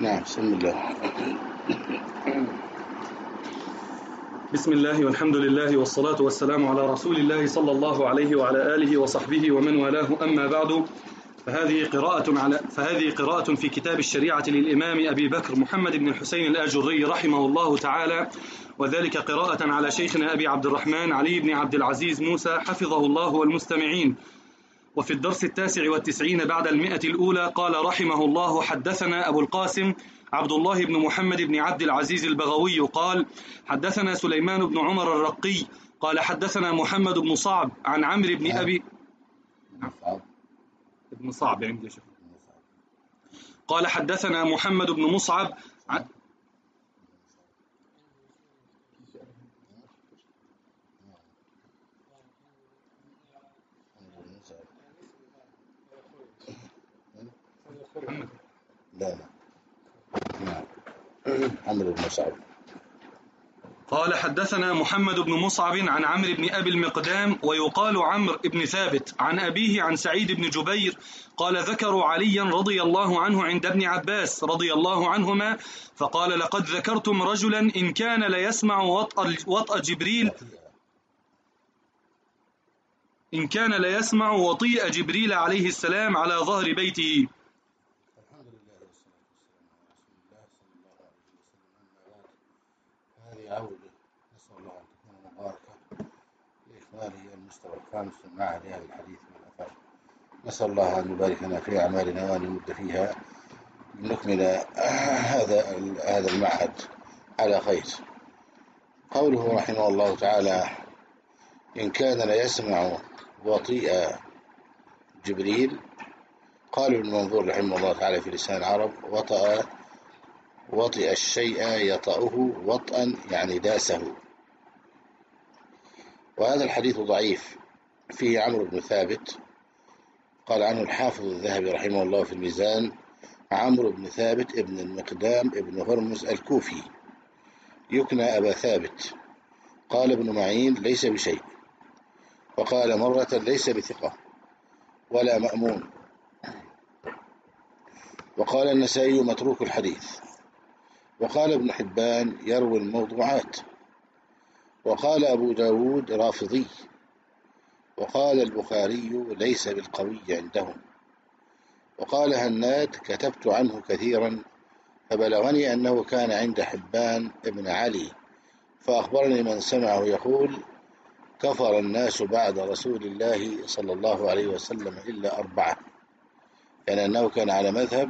نعم. بسم الله. بسم الله والحمد لله والصلاة والسلام على رسول الله صلى الله عليه وعلى آله وصحبه ومن والاه، أما بعد، فهذه قراءة في كتاب الشريعة للإمام أبي بكر محمد بن الحسين الآجري رحمه الله تعالى، وذلك قراءة على شيخنا أبي عبد الرحمن علي بن عبد العزيز موسى حفظه الله والمستمعين. وفي الدرس 99 بعد 100 الأولى قال رحمه الله: حدثنا أبو القاسم عبد الله بن محمد بن عبد العزيز البغوي قال: حدثنا سليمان بن عمر الرقي قال: حدثنا محمد بن صعب عن عمرو بن أبي ابن صعب عندي شيخ. قال: حدثنا محمد بن مصعب عمرو بن مصعب. قال: حدثنا محمد بن مصعب عن عمرو بن أبي المقدام ويقال عمرو بن ثابت عن أبيه عن سعيد بن جبير قال: ذكروا عليا رضي الله عنه عند ابن عباس رضي الله عنهما فقال: لقد ذكرتم رجلا إن كان ليسمع وطأ جبريل إن كان ليسمع وطيء جبريل عليه السلام على ظهر بيته. الحمد لله والصلاة والسلام على رسول الله صلى الله عليه وسلم. هذه عودة نسأل الله أن تكون مباركة لإخوانه المستوى الخامس من معهد أهل الحديث والآثار. نسأل الله أن يبارك لنا في أعمالنا وأن يمد فيها لنكمل هذا المعهد على خير. قوله رحمه الله تعالى: إن كان ليسمع وطيء جبريل. قال ابن منظور رحمه الله تعالى في لسان العرب: وطئ الشيء يطأه وطئا، يعني داسه. وهذا الحديث ضعيف، فيه عمرو بن ثابت. قال عنه الحافظ الذهبي رحمه الله في الميزان: عمرو بن ثابت ابن المقدام ابن هرمز الكوفي، يكنى أبا ثابت. قال ابن معين: ليس بشيء. وقال مرة: ليس بثقة ولا مأمون. وقال النسائي: متروك الحديث. وقال ابن حبان: يروي الموضوعات. وقال أبو داود: رافضي. وقال البخاري: ليس بالقوي عندهم. وقال هناد: كتبت عنه كثيرا فبلغني أنه كان عند حبان ابن علي، فأخبرني من سمعه يقول: كفر الناس بعد رسول الله صلى الله عليه وسلم إلا 4، يعني أنه كان على مذهب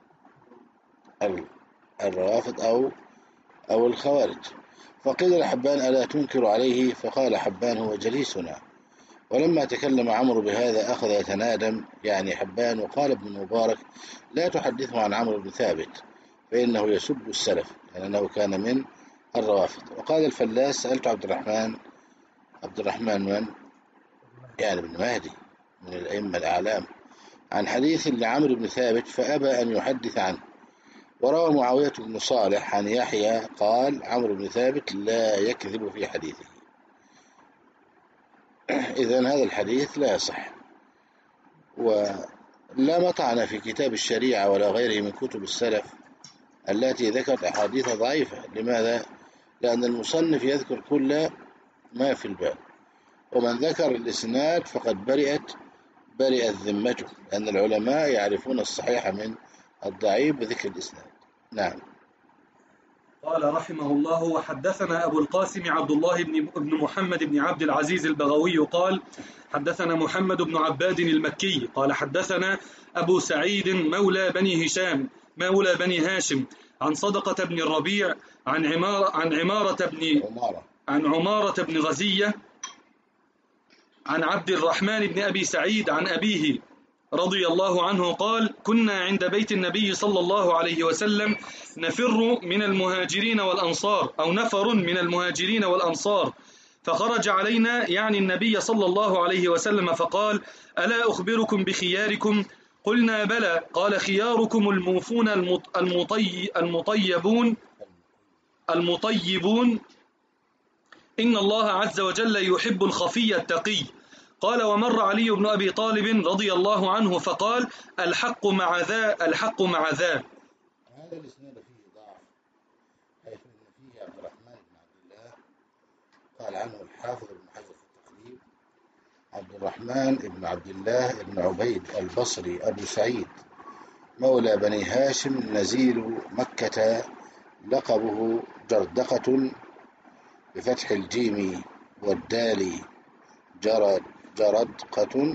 الروافض أو الخوارج. فقيل لحبان: ألا تنكر عليه؟ فقال حبان: هو جليسنا. ولما تكلم عمرو بهذا أخذ يتنادم، يعني حبان. وقال ابن المبارك: لا تحدثه عن عمرو بن ثابت فإنه يسب السلف، يعني أنه كان من الروافض. وقال الفلاس: سألت عبد الرحمن من؟ يعني ابن مهدي من الأئمة الأعلام، عن حديث لعمرو بن ثابت فأبى أن يحدث عنه. وروى معاوية بن صالح عن يحيى قال: عمرو بن ثابت لا يكذب في حديثه. إذن هذا الحديث لا يصح، ولا مطعن في كتاب الشريعة ولا غيره من كتب السلف التي ذكرت أحاديث ضعيفة. لماذا؟ لأن المصنف يذكر كل ما في الباب، ومن ذكر الإسناد فقد برئت ذمته، لأن العلماء يعرفون الصحيح من الضعيف بذكر الإسناد. نعم. قال رحمه الله: وحدثنا أبو القاسم عبد الله بن محمد بن عبد العزيز البغوي قال: حدثنا محمد بن عباد المكي قال: حدثنا أبو سعيد مولى بني هاشم عن صدقة بن الربيع عن عمارة بن غزية عن عبد الرحمن بن أبي سعيد عن أبيه رضي الله عنه قال: كنا عند بيت النبي صلى الله عليه وسلم نفر من المهاجرين والأنصار، فخرج علينا، يعني النبي صلى الله عليه وسلم، فقال: ألا أخبركم بخياركم؟ قلنا: بلى. قال: خياركم الموفون المطيبون، إن الله عز وجل يحب الخفي التقي. قال: ومر علي بن أبي طالب رضي الله عنه فقال: الحق مع ذا. هذا الإسناد فيه ضعف، حيث أن فيه عبد الرحمن بن عبد الله قال عنه الحافظ ابن حجر في التقريب: عبد الرحمن بن عبد الله بن عبيد البصري أبو سعيد مولى بني هاشم نزيل مكة، لقبه جردقة بفتح الجيم والدال جردقة،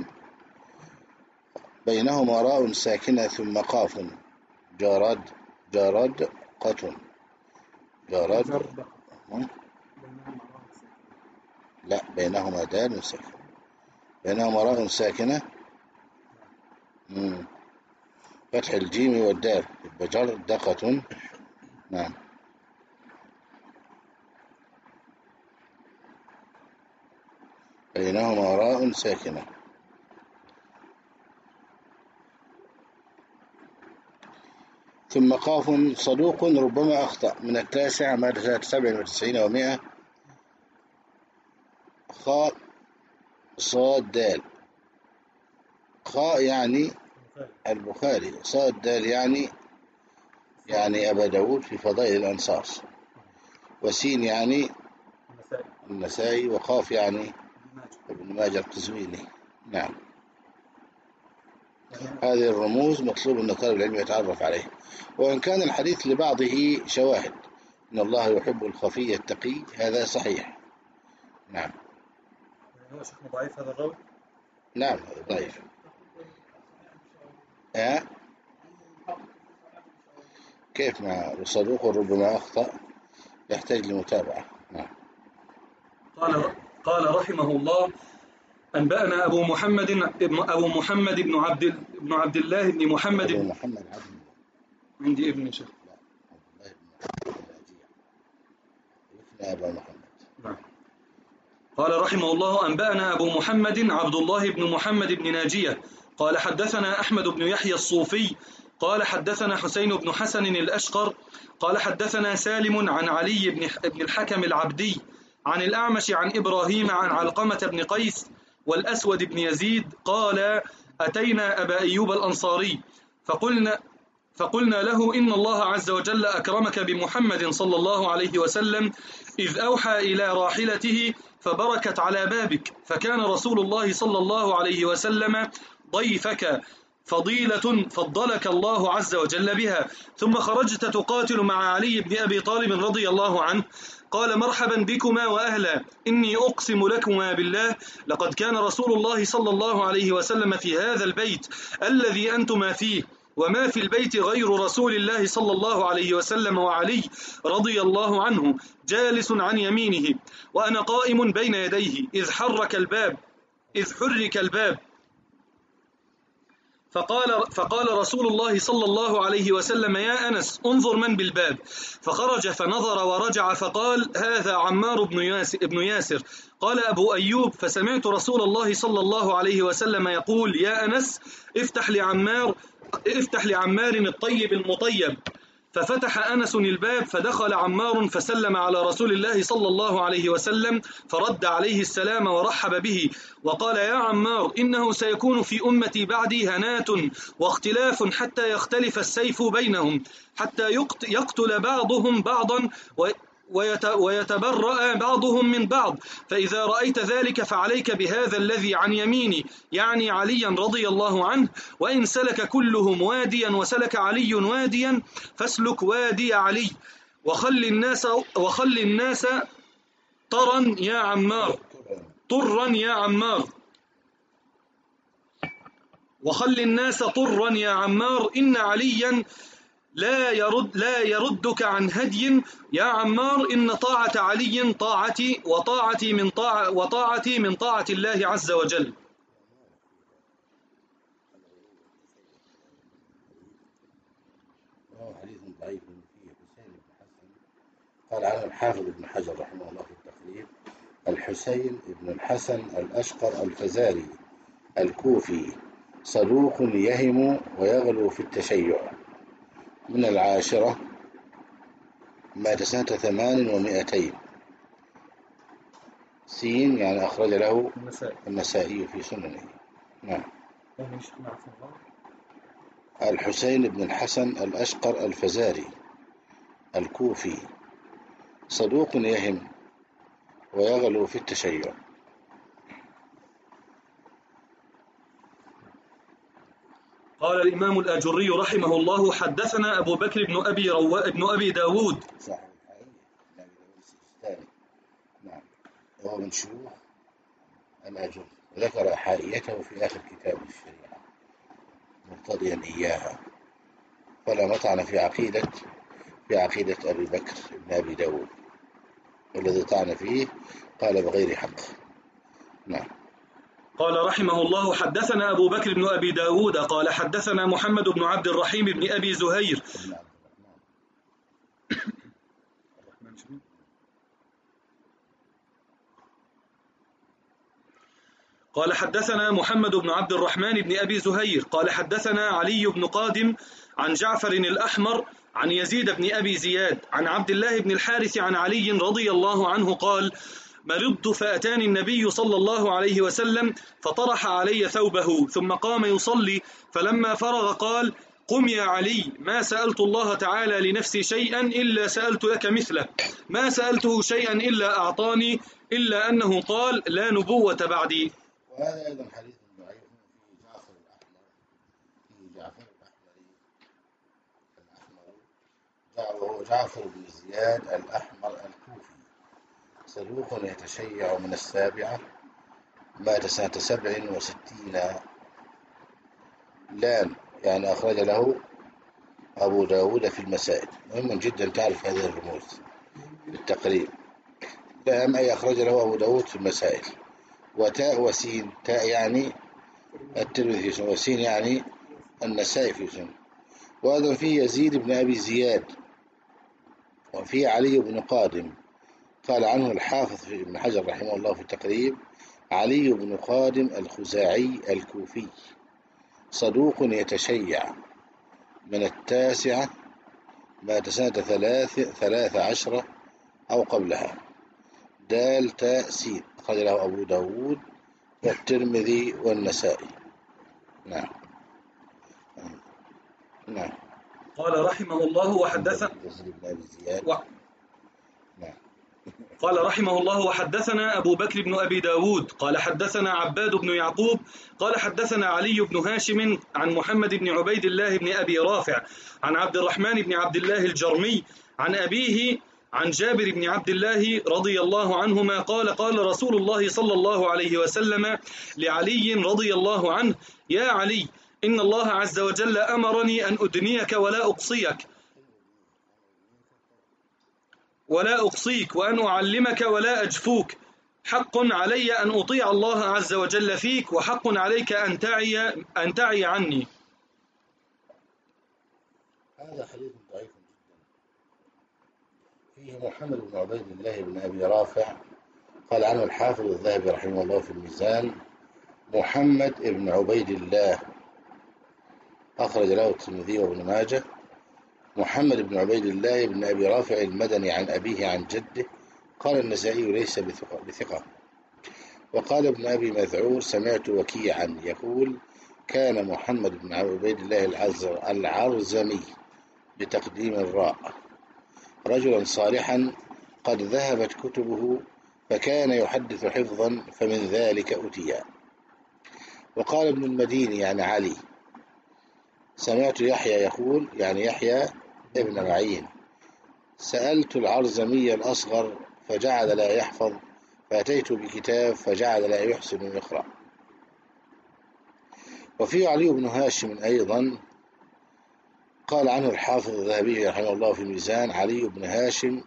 بينهما راء ساكنة ثم قاف. جردقة لا، بينهما دال ساكنة، بينهما راء ساكنة، فتح الجيم والدال، جردقة. نعم. بينهما راء ساكنة. ثم قاف صدوق ربما أخطأ، من 9 مادة 97 و100. خاء صاد دال، خاء يعني البخاري، صاد دال يعني أبا داود في فضائل الأنصار، وسين يعني النسائي، وقاف يعني ابن ماجه القزويني. نعم. هذه الرموز مطلوب أن طالب العلم يتعرف عليه، وإن كان الحديث لبعضه شواهد، إن الله يحب الخفي التقي، هذا صحيح. نعم. هو شيخ ضعيف هذا الراوي؟ نعم ضعيف. كيف مع صدوق ربما أخطأ، يحتاج لمتابعة. نعم. قال رحمه الله: أنبأنا أبو محمد بن عبد الله بن محمد أبو محمد عندي ابن شيخ. أبو محمد. نعم. قال رحمه الله: أنبأنا أبو محمد عبد الله بن محمد بن ناجية قال حدثنا أحمد بن يحيى الصوفي قال حدثنا حسين بن حسن الأشقر قال حدثنا سالم عن علي بن الحكم العبدي عن الأعمش عن إبراهيم عن علقمة بن قيس والأسود بن يزيد قال: أتينا أبا أيوب الأنصاري فقلنا له: إن الله عز وجل أكرمك بمحمد صلى الله عليه وسلم إذ أوحى إلى راحلته فبركت على بابك، فكان رسول الله صلى الله عليه وسلم ضيفك، فضيلة فضلك الله عز وجل بها، ثم خرجت تقاتل مع علي بن أبي طالب رضي الله عنه. قال: مرحبا بكما وأهلا، إني أقسم لكما بالله لقد كان رسول الله صلى الله عليه وسلم في هذا البيت الذي أنتما فيه، وما في البيت غير رسول الله صلى الله عليه وسلم وعلي رضي الله عنه جالس عن يمينه، وأنا قائم بين يديه إذ حرك الباب فقال رسول الله صلى الله عليه وسلم: يا أنس انظر من بالباب، فخرج فنظر ورجع فقال: هذا عمار بن ياسر. قال أبو أيوب: فسمعت رسول الله صلى الله عليه وسلم يقول: يا أنس افتح لعمار الطيب المطيب. ففتح أنس الباب فدخل عمار فسلم على رسول الله صلى الله عليه وسلم، فرد عليه السلام ورحب به، وقال: يا عمار إنه سيكون في أمتي بعدي هنات واختلاف حتى يختلف السيف بينهم، حتى يقتل بعضهم بعضا ويتبرأ بعضهم من بعض، فإذا رأيت ذلك فعليك بهذا الذي عن يميني، يعني عليا رضي الله عنه، وإن سلك كلهم واديا وسلك علي واديا فاسلك وادي علي، وخل الناس طرا يا عمار، وخل الناس طرا يا عمار، إن عليا لا يردك عن هدي يا عمار، إن طاعة علي طاعتي، وطاعتي من طاعة الله عز وجل. حديث ضعيف فيه حسين بن حسن، قال عنه الحافظ ابن حجر رحمه الله في التقريب: الحسين بن الحسن الأشقر الفزاري الكوفي، صدوق يهم ويغلو في التشيع، من 10 مات سنة 800 و200. سين يعني أخرج له النسائي في سننه. نعم. الحسين بن الحسن الأشقر الفزاري الكوفي، صدوق يهم ويغلو في التشيع. قال الإمام الآجري رحمه الله: حدثنا أبو بكر بن أبي داود صاحب الحائية نبي داود السجستاني، نعم، وهو من شيوخ الآجري، ذكر حائيته في آخر كتاب الشريعة مرتضيا إياها، فلا مطعن في عقيدة أبي بكر بن أبي داود، والذي طعن فيه قال بغير حق. نعم. قال رحمه الله: حدثنا أبو بكر بن أبي داود قال حدثنا محمد بن عبد الرحيم بن أبي زهير ابن عبد الرحمن. قال حدثنا محمد بن عبد الرحمن بن أبي زهير قال حدثنا علي بن قادم عن جعفر الأحمر عن يزيد بن أبي زياد عن عبد الله بن الحارث عن علي رضي الله عنه قال: مرضت فأتاني النبي صلى الله عليه وسلم فطرح علي ثوبه ثم قام يصلي، فلما فرغ قال: قم يا علي، ما سألت الله تعالى لنفسي شيئا إلا سألت لك مثله، ما سألته شيئا إلا أعطاني، إلا أنه قال: لا نبوة بعدي. وهذا أيضا حديث ضعيف في جعفر الأحمر، وهو جعفر بن زياد الأحمر الكوفي، صدوق يتشيع من السابعة، مات سنة 67 لام، يعني أخرج له أبو داود في المسائل. مهم جدا تعرف هذه الرموز بالتقريب. لام أي أخرج له أبو داود في المسائل، وتاء وسين، تاء يعني الترمذي في سنن، وسين يعني النسائي في سنن. وأيضا في يزيد بن أبي زياد، وفي علي بن قادم، قال عنه الحافظ ابن حجر رحمه الله في التقريب: علي بن قادم الخزاعي الكوفي، صدوق يتشيع، من 9، مات سنة 13 أو قبلها، دال تاء سين، أخرج له أبو داود والترمذي والنسائي. نعم. نعم. قال رحمه الله وحدثنا قال رحمه الله: وحدثنا أبو بكر بن أبي داود قال حدثنا عباد بن يعقوب قال حدثنا علي بن هاشم عن محمد بن عبيد الله بن أبي رافع عن عبد الرحمن بن عبد الله الجرمي عن أبيه عن جابر بن عبد الله رضي الله عنهما قال: قال رسول الله صلى الله عليه وسلم لعلي رضي الله عنه: يا علي، إن الله عز وجل أمرني أن أدنيك ولا أقصيك وأن أعلمك ولا أجفوك، حق علي أن أطيع الله عز وجل فيك، وحق عليك أن تعي عني. هذا حديث ضعيف جدا، فيه محمد بن عبيد الله بن أبي رافع، قال عنه الحافظ الذهبي رحمه الله في الميزان: محمد بن عبيد الله، أخرج له الترمذي وابن ماجه. محمد بن عبيد الله بن أبي رافع المدني عن أبيه عن جده، قال النسائي: ليس بثقة. وقال ابن أبي مذعور: سمعت وكيعا يقول: كان محمد بن عبيد الله العرزمي بتقديم الراء رجلا صالحا قد ذهبت كتبه، فكان يحدث حفظا، فمن ذلك أتيا. وقال ابن المديني يعني علي: سمعت يحيى يقول، يعني يحيى ابن معين: سألت العرزمي الأصغر فجعل لا يحفظ، فأتيت بكتاب فجعل لا يحسن يقرأ. وفي علي بن هاشم أيضا، قال عنه الحافظ الذهبي رحمه الله في الميزان: علي بن هاشم،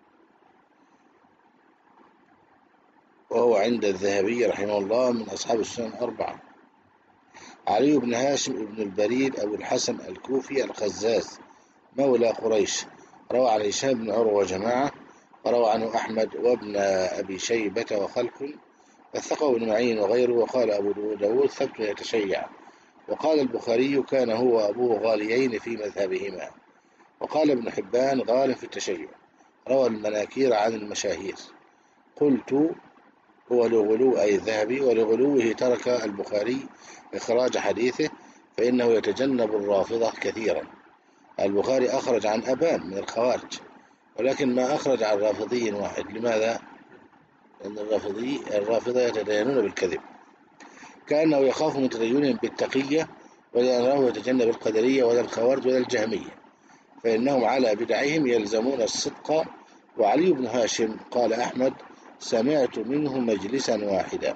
وهو عند الذهبي رحمه الله من أصحاب السنن 4. علي بن هاشم ابن البريد أبو الحسن الكوفي الخزاز مولى قريش، روى عن هشام بن عروة وجماعة، وروى عنه أحمد وابن أبي شيبة وخلق، وثقه ابن معين وغيره. وقال أبو داود: ثبت يتشيع. وقال البخاري: كان هو أبوه غاليين في مذهبهما. وقال ابن حبان: غال في التشيع، روى المناكير عن المشاهير. قلت: هو لغلو أي الذهبي، ولغلوه ترك البخاري إخراج حديثه، فإنه يتجنب الرافضة كثيرا. البخاري أخرج عن أبان من الخوارج، ولكن ما أخرج عن رافضي واحد. لماذا؟ لأن الرافضة يتدينون بالكذب، كأنه يخاف من تدينهم بالتقية، ولأنه يتجنب القدرية ولا الخوارج ولا الجهمية، فإنهم على بدعهم يلزمون الصدق. وعلي بن هاشم قال أحمد: سمعت منه مجلسا واحدا.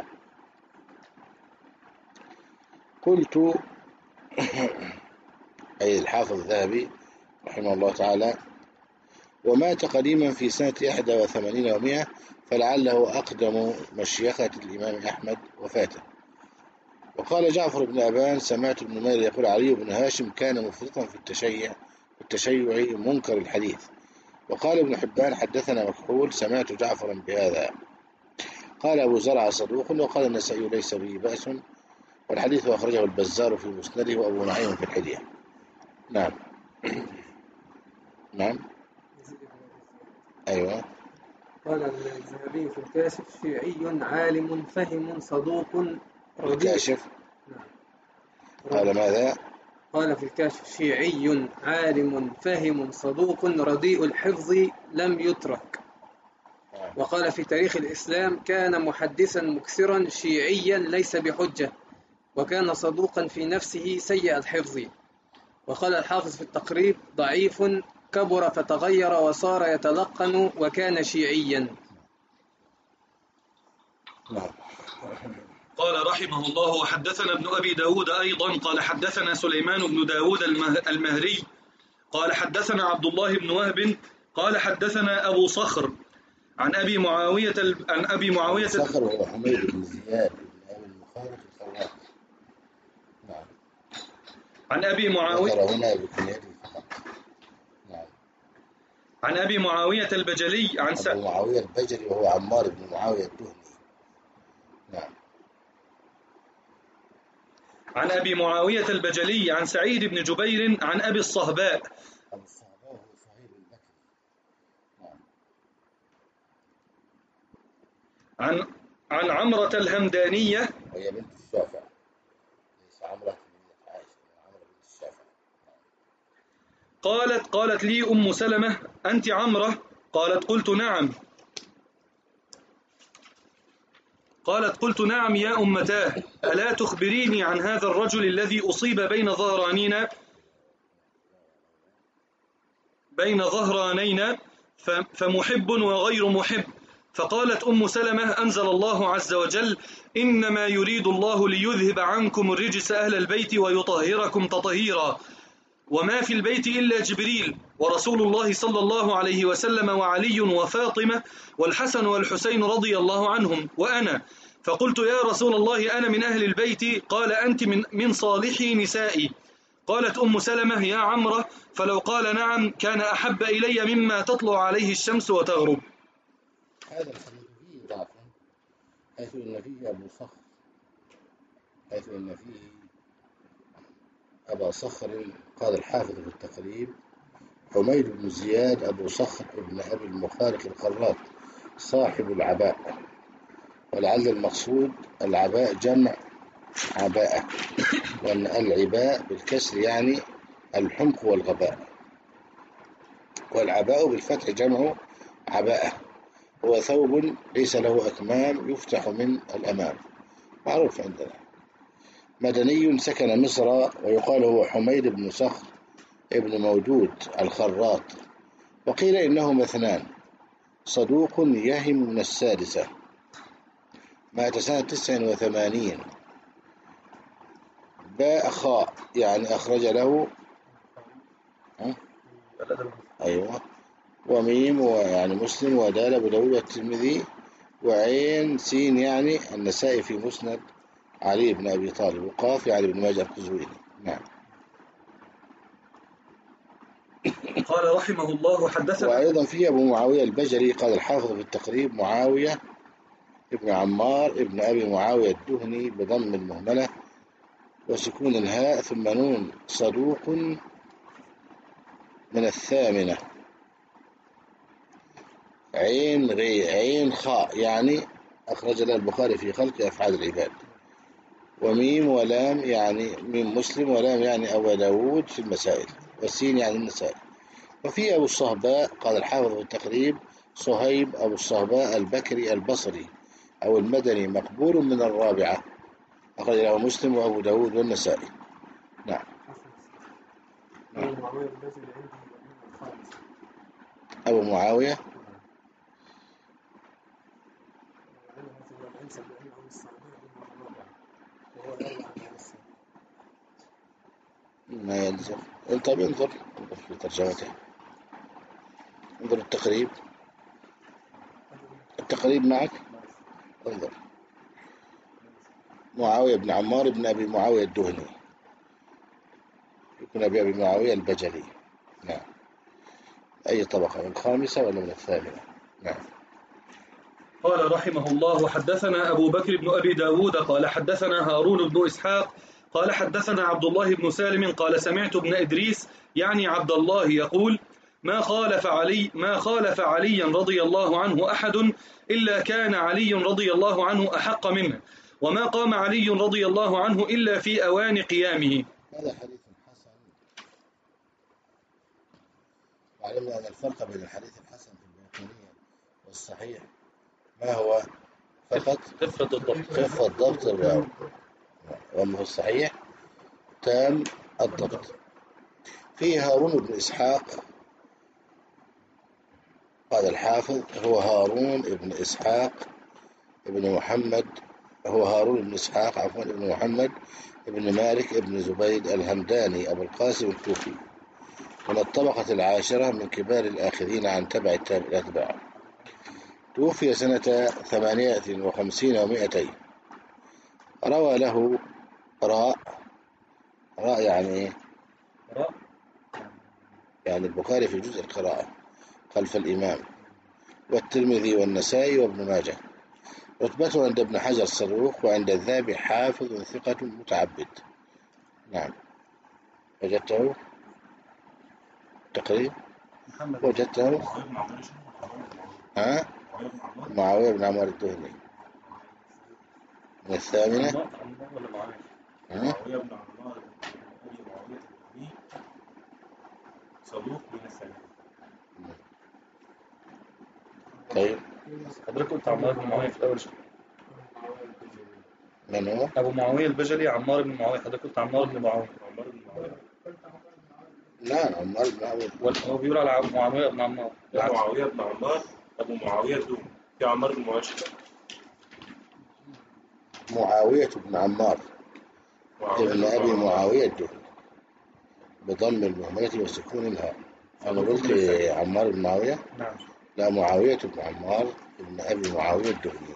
قلت أي الحافظ الذهبي رحمه الله تعالى: ومات قديما في سنة 81 و100، فلعله أقدم مشيخة الإمام أحمد وفاته. وقال جعفر بن أبان: سمعت ابن مالك يقول: علي بن هاشم كان مفرطا في التشيع منكر الحديث. وقال ابن حبان: حدثنا مكحول، سمعت جعفرا بهذا. قال أبو زرع: صدوق. وقال النسائي: ليس به بأس، والحديث أخرجه البزار في مسنده وأبو نعيم في الحلية. نعم. نعم. أيوة. قال الذهبي في الكاشف: شيعي عالم فهم صدوق رديء. الكاشف. نعم. قال ماذا؟ قال في الكاشف: شيعي عالم فهم صدوق رديء الحفظ لم يترك. وقال في تاريخ الإسلام: كان محدثا مكثرا شيعيا ليس بحجة، وكان صدوقا في نفسه سيء الحفظ. وقال الحافظ في التقريب: ضعيف كبر فتغير وصار يتلقن وكان شيعيا. قال رحمه الله: وحدثنا ابن أبي داود أيضا قال حدثنا سليمان بن داود المهري قال حدثنا عبد الله بن وهب قال حدثنا أبو صخر عن أبي معاوية صخر هو حميد بن زياد بن أبي المخالف الخراق. نعم. عن أبي معاوية ذكر هنا بكنيته فقط. نعم. عن أبي معاوية البجلي عن أبو معاوية البجلي وهو عمار بن معاوية الدهني. نعم. عن أبي معاوية البجلي عن سعيد بن جبير عن أبي الصهباء. أبو الصهباء هو صهيب البكري. نعم. عن عمرة الهمدانية وهي بنت الشافع، ليس عمرة بنت عائشة، عمرة بنت الشافع. قالت لي أم سلمة: أنت عمرة؟ قالت: قلت نعم يا أمتاه، ألا تخبريني عن هذا الرجل الذي أصيب بين ظهرانينا فمحب وغير محب. فقالت أم سلمة: أنزل الله عز وجل: إنما يريد الله ليذهب عنكم الرجس أهل البيت ويطهركم تطهيرا. وما في البيت إلا جبريل ورسول الله صلى الله عليه وسلم وعلي وفاطمة والحسن والحسين رضي الله عنهم وأنا. فقلت: يا رسول الله، أنا من أهل البيت. قال: أنت من صالحي نسائي. قالت أم سلمة: يا عمرة، فلو قال نعم كان أحب إلي مما تطلع عليه الشمس وتغرب. هذا الحديث فيه ضعف، حيث إن فيه أبا صخر. قال الحافظ في التقريب: حميد بن زياد أبو صخر ابن أبي المخارق الخراط صاحب العباء. ولعل المقصود العباء جمع عباءة، وأن العباء بالكسر يعني الحمق والغباء، والعباء بالفتح جمع عباءة. هو ثوب ليس له أكمام يفتح من الأمام، معروف عندنا. مدني سكن مصر، ويقال هو حميد بن صخر ابن مودود الخراط. وقيل إنهما اثنان، صدوق يهم من السادسة، مات سنة 89. باء خاء يعني أخرج له أيوة، وميم يعني مسلم، ودال أبو داود والترمذي، وعين سين يعني النسائي في مسند علي بن أبي طالب، وقاف يعني ابن ماجه القزويني. نعم. قال رحمه الله: حدثنا. وأيضا في أبو معاوية البجلي. قال الحافظ في التقريب: معاوية ابن عمار ابن أبي معاوية الدهني بضم المهملة وسكون الهاء ثم نون، صدوق من الثامنة، عين خاء يعني أخرج له البخاري في خلق أفعال العباد. وميم ولام يعني ميم مسلم، ولام يعني أبا داود في المسائل، والسين يعني النسائي. وفي أبو الصهباء قال الحافظ في التقريب صهيب أبو الصهباء البكري البصري أو المدني مقبول من الرابعة، أخرج له مسلم وأبو داود والنسائي. نعم. أبو معاوية ما يلزم. طيب انظر في ترجمته، انظر التقريب معك، انظر. معاوية بن عمار بن أبي معاوية الدهني، يكون أبي معاوية البجلي. نعم. أي طبقة، من الخامسة ولا من الثامنة؟ نعم. قال رحمه الله: وحدثنا أبو بكر بن أبي داود قال حدثنا هارون بن إسحاق قال حدثنا عبد الله بن سالم قال سمعت ابن إدريس يعني عبد الله يقول: ما خالف عليا رضي الله عنه أحد إلا كان علي رضي الله عنه أحق منه، وما قام علي رضي الله عنه إلا في أوان قيامه. هذا حديث حسن. وعلمنا أن الفرق بين الحديث الحسن في البيقونية والصحيح ما هو؟ فقط خفة الضبط الراوي، وأما في الصحيح تام الضبط. فيه هارون بن إسحاق قال الحافظ هو هارون بن إسحاق ابن محمد، هو هارون بن إسحاق عفوا ابن محمد ابن مالك ابن زبيد الهمداني أبو القاسم الكوفي، من الطبقة العاشرة من كبار الآخذين عن تبع الأتباع. توفي سنة 58 و200. روى له راء يعني يعني البخاري في جزء القراءة خلف الإمام، والترمذي والنسائي وابن ماجه. رتبته عند ابن حجر صدوق، وعند الذهبي حافظ ثقة متعبد. نعم. وجدته تقريب، وجدته معاوية بن عمار الدهني من الثامنة. معاوية بن عمار بن معاوية الدهني صدوق من الثامنة. طيب حضرتك قلت عمار بن معاوية في الأول شيء. من هو؟ أبو معاوية البجلي عمار بن معاوية، حضرتك قلت عمار بن معاوية. لا عمار بن معاوية، هو بيقول على معاوية بن عمار. معاوية بن عمار أبو معاوية الدهني، في عمار بن معاوية. معاوية بن عمار ابن أبي معاوية الدهني بضم المهملة وسكون الهاء. أنا قلت عمار بن معاوية؟ نعم. لا، معاوية بن عمار ابن أبي معاوية الدهني.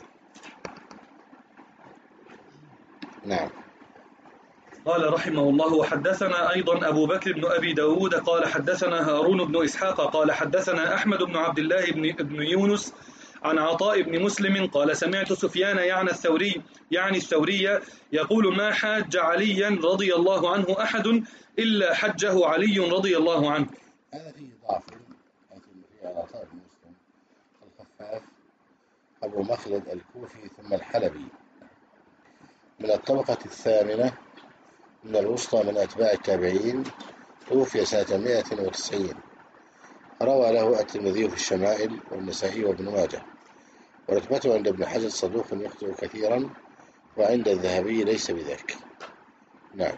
نعم. قال رحمه الله: وحدثنا أيضا أبو بكر بن أبي داود قال حدثنا هارون بن إسحاق قال حدثنا أحمد بن عبد الله بن يونس عن عطاء بن مسلم قال سمعت سفيان يعني الثوري يقول: ما حاج عليا رضي الله عنه أحد إلا حجه علي رضي الله عنه. هذا فيه ضعف، في عطاء بن مسلم الخفاف أبو مخلد الكوفي ثم الحلبي، من الطبقة الثامنة من الوسطى من أتباع التابعين، توفي سنة 190. روى له الترمذي في الشمائل والنسائي وابن ماجه. ورتبته عند ابن حجر صدوق يخطئ كثيرا، وعند الذهبي ليس بذاك. نعم.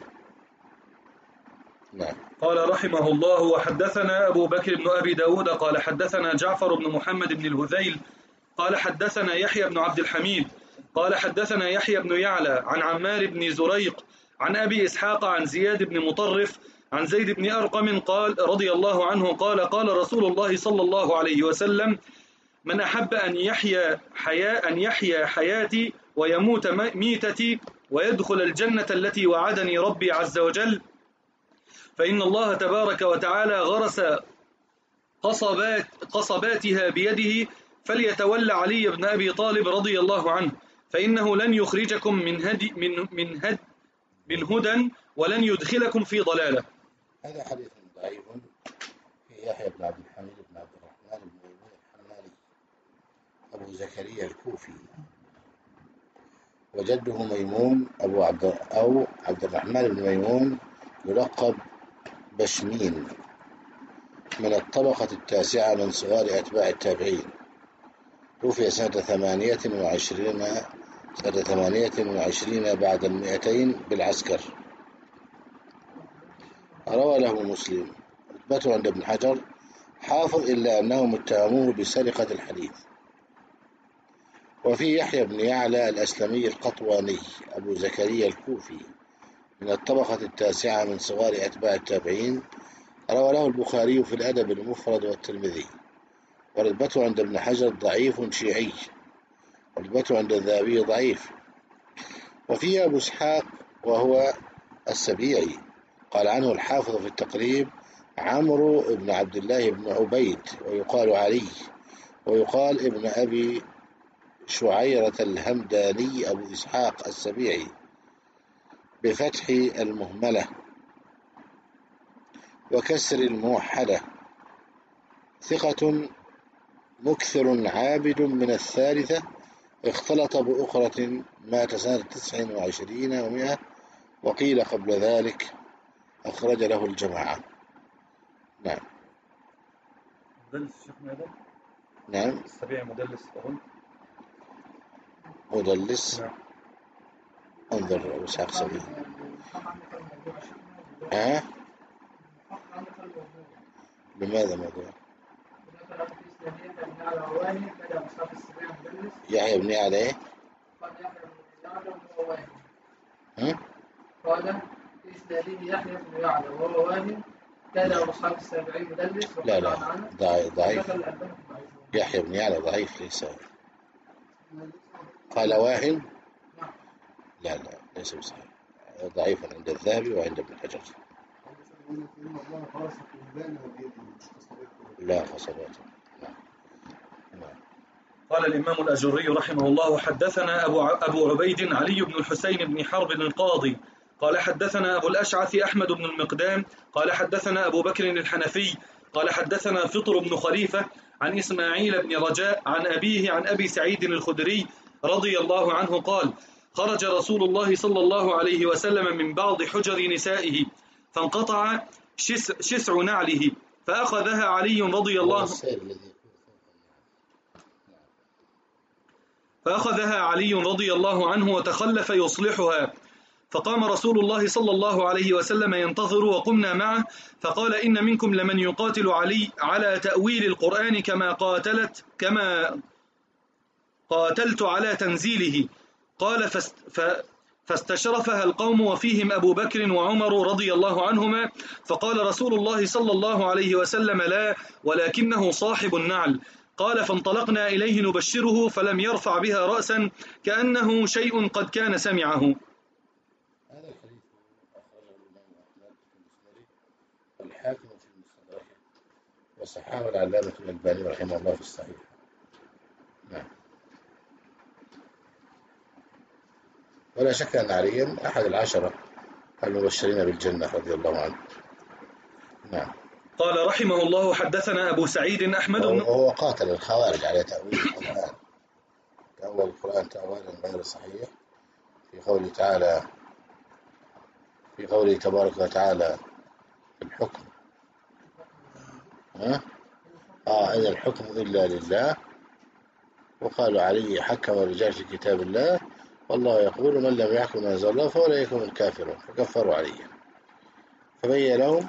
قال رحمه الله: وحدثنا أبو بكر بن أبي داود قال حدثنا جعفر بن محمد بن الهذيل قال حدثنا يحيى بن عبد الحميد قال حدثنا يحيى بن يعلى عن عمار بن زريق عن أبي إسحاق عن زياد بن مطرف عن زيد بن أرقم قال رضي الله عنه قال: قال رسول الله صلى الله عليه وسلم: من أحب أن يحيا حياتي ويموت ميتتي ويدخل الجنة التي وعدني ربي عز وجل، فإن الله تبارك وتعالى غرس قصباتها بيده، فليتولى علي بن أبي طالب رضي الله عنه، فإنه لن يخرجكم من هدى ولن يدخلكم في ضلالة. هذا حديث ضعيف في يحيى بن عبد الحميد بن عبد الرحمن بن ميمون الحمالي أبو زكريا الكوفي، وجده ميمون أو عبد الرحمن بن ميمون يلقب بشمين، من الطبقة التاسعة من صغار أتباع التابعين. توفي سنة 28 بعد 200 بالعسكر. روى له مسلم. رتبته عند ابن حجر حافظ، إلا أنهم اتهموه بسرقة الحديث. وفي يحيى بن يعلى الأسلمي القطواني أبو زكريا الكوفي، من الطبقة التاسعة من صغار أتباع التابعين. روى له البخاري في الأدب المفرد والترمذي. ورتبته عند ابن حجر ضعيف شيعي. ورتبته عند الذهبي ضعيف. وفي أبو إسحاق وهو السبيعي، قال عنه الحافظ في التقريب عمرو بن عبد الله بن عبيد، ويقال علي، ويقال ابن أبي شعيرة الهمداني أبو إسحاق السبيعي بفتح المهملة وكسر الموحدة، ثقة مكثر عابد من الثالثة، اختلط بأخرة، مات سنة 29 و100، وقيل قبل ذلك، أخرج له الجماعة. نعم. مدلس الشيخ ماذا؟ نعم. السبيعي مدلس أظن. مدلس. نعم. انظر أبو إسحاق سبيعي. لماذا موضوع؟ يحيى بن يعلى ايه؟ قال في إسناده يحيى بن يعلى وهو واهم، كان أصحاب السابعين مدلس. لا ضعيف. يحيى بن يعلى ضعيف، ليس. قال واهم. لا ليس بصحيح، ضعيف عند الذهبي وعند ابن حجر. لا خصبات. قال الإمام الأجري رحمه الله: حدثنا أبو عبيد علي بن الحسين بن حرب القاضي قال حدثنا أبو الأشعث أحمد بن المقدام قال حدثنا أبو بكر الحنفي قال حدثنا فطر بن خليفة عن إسماعيل بن رجاء عن أبيه عن أبي سعيد الخدري رضي الله عنه قال: خرج رسول الله صلى الله عليه وسلم من بعض حجر نسائه، فانقطع شسع نعله، فأخذها علي رضي الله عنه وتخلف يصلحها، فقام رسول الله صلى الله عليه وسلم ينتظر وقمنا معه، فقال: إن منكم لمن يقاتل علي على تأويل القرآن كما قاتلت على تنزيله. قال: فاستشرفها القوم وفيهم أبو بكر وعمر رضي الله عنهما، فقال رسول الله صلى الله عليه وسلم: لا، ولكنه صاحب النعل. قال: فانطلقنا إليه نبشره، فلم يرفع بها رأسا كأنه شيء قد كان سمعه. هذا الحديث أخرجه الإمام أحمد في مسنده والحاكم في المستدرك، وصححه العلامة الألباني رحمه الله في الصحيح. نعم. ولا شك أن عليا أحد العشرة المبشرين بالجنة رضي الله عنه. نعم. قال رحمه الله: حدثنا أبو سعيد أحمد وهو قاتل الخوارج على تأويل القرآن، تأويل القرآن تأويلا غير صحيح، في قوله تبارك وتعالى في الحكم، إن الحكم إلا لله، وقالوا علي حكم الرجال في كتاب الله، والله يقول من لم يحكم ما أنزل الله فأولئك هم الكافرون، فكفروا عليه. فبين لهم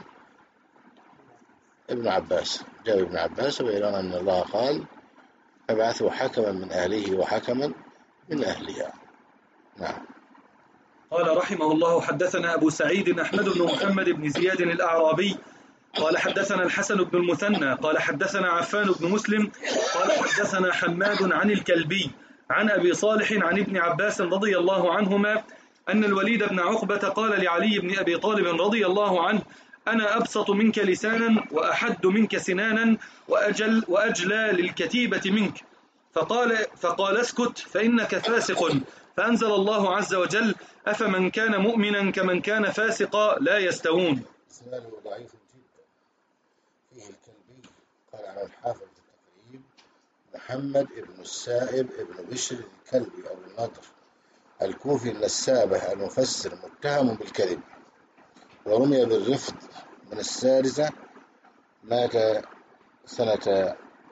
ابن عباس وبين لهم أن الله قال: فابعثوا حكما من أهله وحكما من أهلها. نعم. قال رحمه الله: حدثنا أبو سعيد أحمد بن محمد بن زياد الأعرابي قال حدثنا الحسن بن المثنى قال حدثنا عفان بن مسلم قال حدثنا حماد عن الكلبي عن أبي صالح عن ابن عباس رضي الله عنهما أن الوليد بن عقبة قال لعلي بن أبي طالب رضي الله عنه: أنا أبسط منك لسانا وأحد منك سنانا وأجلى للكتيبة منك. فقال: اسكت فإنك فاسق. فأنزل الله عز وجل: أفمن كان مؤمنا كمن كان فاسقا لا يستوون. إسناده ضعيف جدا، فيه الكلبي، قال عن الحافظ في التقريب: محمد ابن السائب ابن بشر الكلبي أو النضر، الكوفي النسابة المفسر متهم بالكذب ورمي بالرفض من السادسة، مات سنة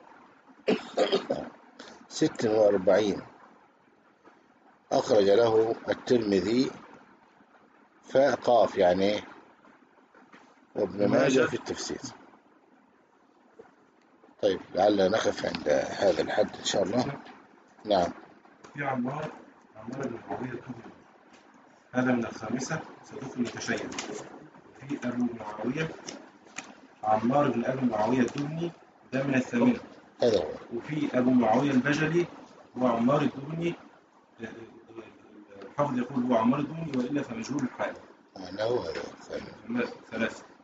46. أخرج له الترمذي فاء قاف يعني، وابن ماجه في التفسير. طيب لعل نقف عند هذا الحد إن شاء الله. نعم. في عمار بن معاوية الدهني، هذا من الخامسة، صدوق متشيع. وفي أبو معاوية عمار بن أبي معاوية الدهني، ده من الثامنة. هذا هو. وفي أبو معاوية البجلي هو عمار الدهني، الحافظ يقول هو عمار الدهني وإلا فمجهول الحال. هو هذا ثلاثة.